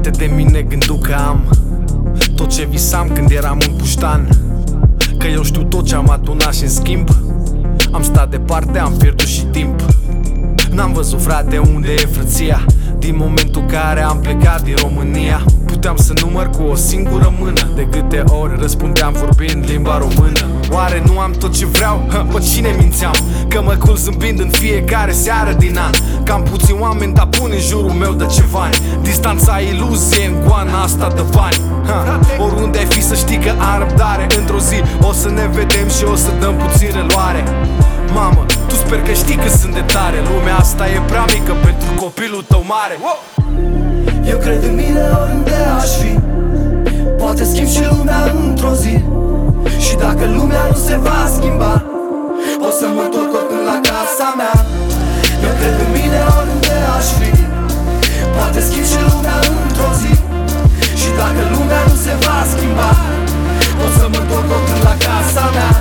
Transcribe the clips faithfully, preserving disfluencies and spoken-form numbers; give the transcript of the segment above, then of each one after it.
departe de mine gândul că am tot ce visam când eram un puștan, că eu știu tot ce am adunat și în schimb am stat departe, am pierdut și timp. N-am văzut, frate, unde e frăția din momentul care am plecat din România. Puteam să număr cu o singură mână de câte ori răspundeam vorbind limba română. Oare nu am tot ce vreau? Ha, pe cine mințeam? Că mă cul zâmbind în fiecare seară din an. Cam puțin oameni, dar pun în jurul meu de ceva ani. Distanța iluzie în goana asta de bani. Ha, oriunde ai fi să știi că am răbdare. Într-o zi o să ne vedem și o să dăm puțin reluare. Mamă, tu sper că știi că sunt de tare. Lumea asta e prea mică pentru copilul tău mare. Eu cred în mine oriunde aș fi. Poate schimb și lumea într-o zi. Și dacă lumea nu se va schimba, o să mă întorc oricând la casa mea. Eu cred în mine oriunde aș fi. Poate schimb și lumea într-o zi. Și dacă lumea nu se va schimba, o să mă întorc oricând la casa mea.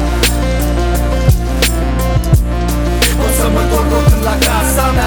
O să mă întorc oricând la casa mea.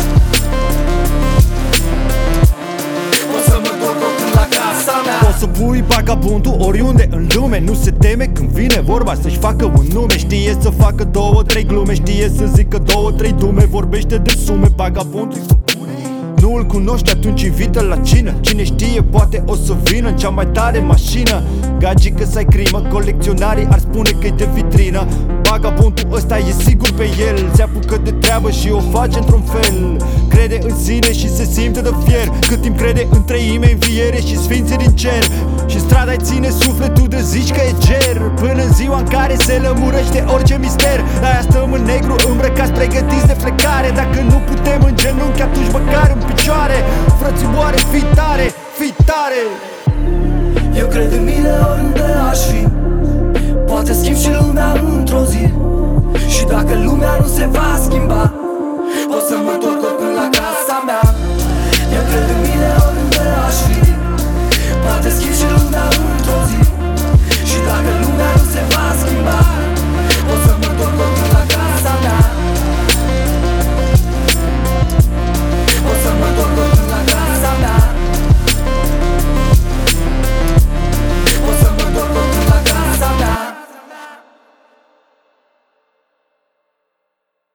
Poți să pui vagabondul oriunde în lume. Nu se teme când vine vorba să-și facă un nume. Știe să facă două, trei glume, știe să zică două, trei dume. Vorbește de sume, vagabondul nu îl cunoști, atunci invită la cină. Cine știe, poate o să vină în cea mai tare mașină. Gagii că s-ai crimă, colecționarii ar spune că-i de vitrină. Vagabondul ăsta e sigur pe el, se apucă de treabă și o face într-un fel. Crede în sine și se simte de fier, cât timp crede în treime, înviere și sfinții din cer. Și strada-i ține sufletul de zici că e ger, până în ziua în care se lămurește orice mister. De-aia stăm în negru îmbrăcați, pregătiți de plecare. Dacă nu putem în genunchi, atunci măcar în picioare. Frățioare, fii tare, fii tare. Eu cred în mine oriunde aș fi. Poate schimb și